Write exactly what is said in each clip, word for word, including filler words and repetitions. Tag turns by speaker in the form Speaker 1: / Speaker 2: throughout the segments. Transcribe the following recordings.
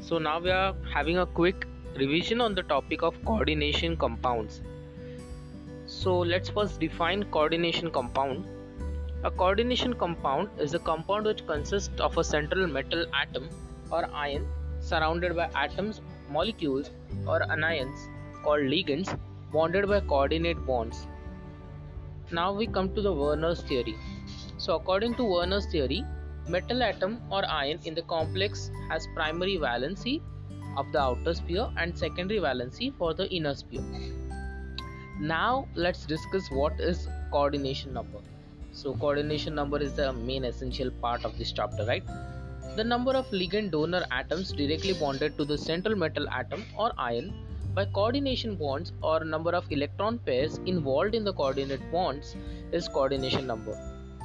Speaker 1: So now we are having a quick revision on the topic of coordination compounds. So let's first define coordination compound. A coordination compound is a compound which consists of a central metal atom or ion surrounded by atoms, molecules or anions called ligands bonded by coordinate bonds. Now we come to the Werner's theory. So according to Werner's theory, metal atom or ion in the complex has primary valency of the outer sphere and secondary valency for the inner sphere. Now let's discuss what is coordination number. So coordination number is the main essential part of this chapter, right? The number of ligand donor atoms directly bonded to the central metal atom or ion by coordination bonds or number of electron pairs involved in the coordinate bonds is coordination number.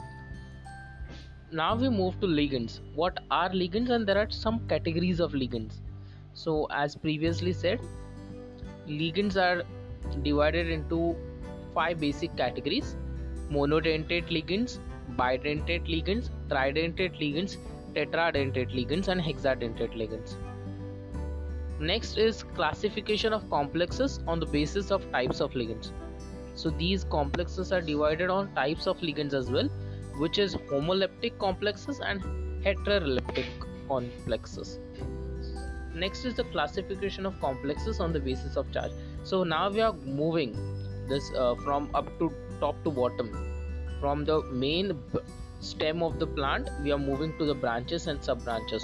Speaker 1: Now we move to ligands. What are ligands? And there are some categories of ligands. So as previously said, ligands are divided into five basic categories: monodentate ligands, bidentate ligands, tridentate ligands, tetradentate ligands and hexadentate ligands. Next is classification of complexes on the basis of types of ligands. So these complexes are divided on types of ligands as well, which is homoleptic complexes and heteroleptic complexes. Next is the classification of complexes on the basis of charge. So now we are moving this uh, from up to top to bottom. From the main stem of the plant, we are moving to the branches and sub branches.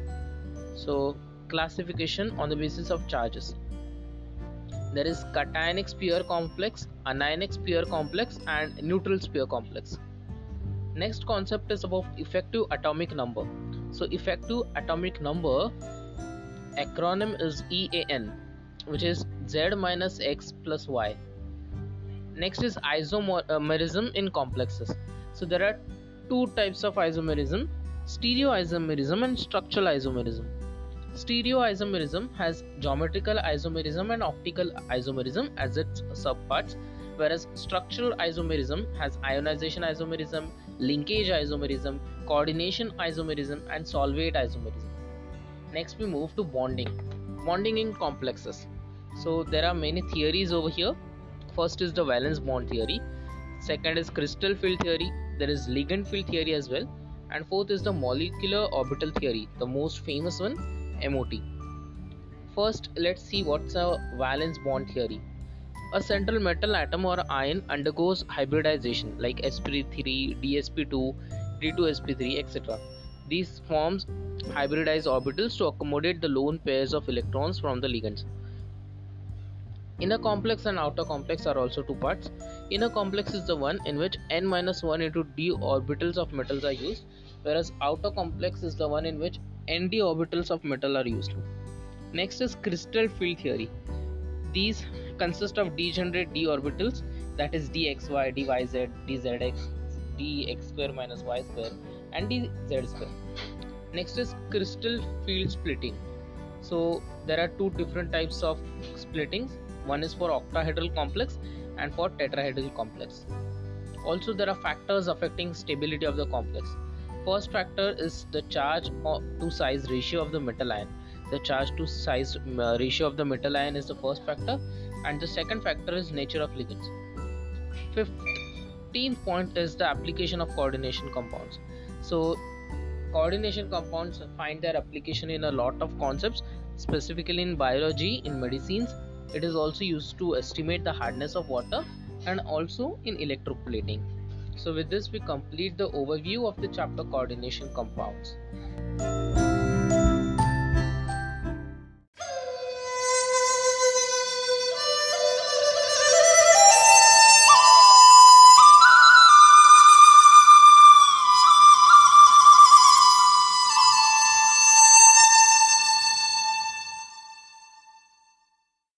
Speaker 1: So classification on the basis of charges. There is cationic sphere complex, anionic sphere complex and neutral sphere complex. Next concept is about effective atomic number. So effective atomic number acronym is E A N, which is Z minus X plus Y. Next is isomerism in complexes. So there are two types of isomerism: stereoisomerism and structural isomerism. Stereoisomerism has geometrical isomerism and optical isomerism as its subparts, whereas structural isomerism has ionization isomerism, linkage isomerism, coordination isomerism and solvate isomerism. Next we move to bonding. Bonding in complexes. So there are many theories over here. First is the valence bond theory. Second is crystal field theory. There is ligand field theory as well. And fourth is the molecular orbital theory, the most famous one, M O T. First, let's see what's a valence bond theory. A central metal atom or ion undergoes hybridization like s p three, d s p two, d two s p three, et cetera. These forms hybridize orbitals to accommodate the lone pairs of electrons from the ligands. Inner complex and outer complex are also two parts. Inner complex is the one in which n minus one into d orbitals of metals are used, whereas outer complex is the one in which nd orbitals of metal are used. Next is crystal field theory. These consist of degenerate d orbitals, that is dxy, dyz, dzx, dx square minus y square and dz square. Next is crystal field splitting. So there are two different types of splittings. One is for octahedral complex and for tetrahedral complex. Also there are factors affecting stability of the complex. First factor is the charge to size ratio of the metal ion. The charge to size ratio of the metal ion is the first factor, and the second factor is nature of ligands. fifteenth point is the application of coordination compounds. So coordination compounds find their application in a lot of concepts, specifically in biology, in medicines. It is also used to estimate the hardness of water and also in electroplating. So with this we complete the overview of the chapter coordination compounds.